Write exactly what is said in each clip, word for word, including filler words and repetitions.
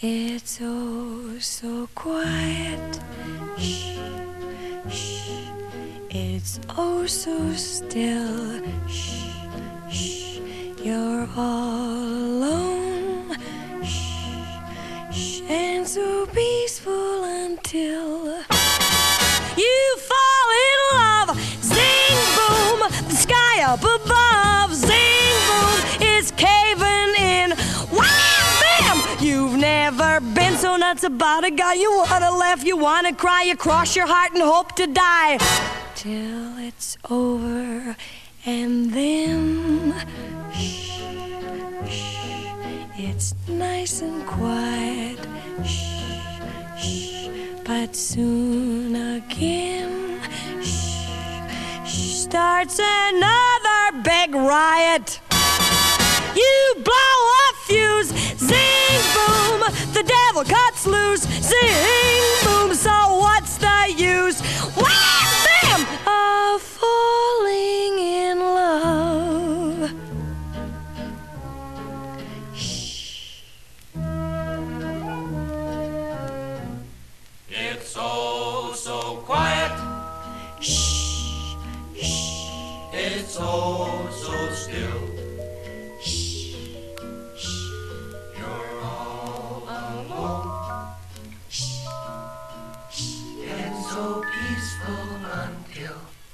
It's oh so quiet. Shh, shh. It's oh so still. Shh, shh. You're all alone. Shh, shh. And so peaceful until you fall in love. Zing boom, the sky up above. Zing boom, it's caving in. Wham bam! You've never been so nuts about a guy. You wanna laugh, you wanna cry, you cross your heart and hope to die till it's over, and then shh, shh, it's nice and quiet. Shh, shh, but soon again, shh, shh, starts another big riot. You blow a fuse, zing boom, the devil cuts loose, zing boom, so what's the use? Wham bam, of falling in love. Shh. It's oh so quiet. Shh, shh. It's oh so still. Shh, shh. You're all alone. Shh, shh. And so peaceful until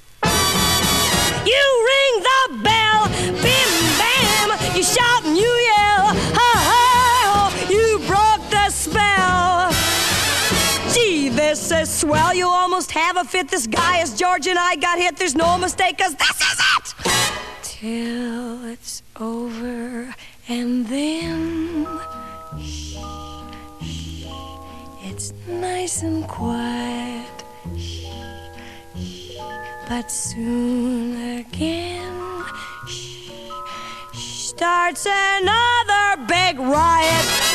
You ring the bell, bim bam, you shout and you yell, ha ha ho, you broke the spell. Gee, this is swell, you almost have a fit. This guy is George and I got hit, there's no mistake, 'cause this is it. Till it's over, and then shh, shh, it's nice and quiet. Shh, shh, but soon again, shh, shh, starts another big riot.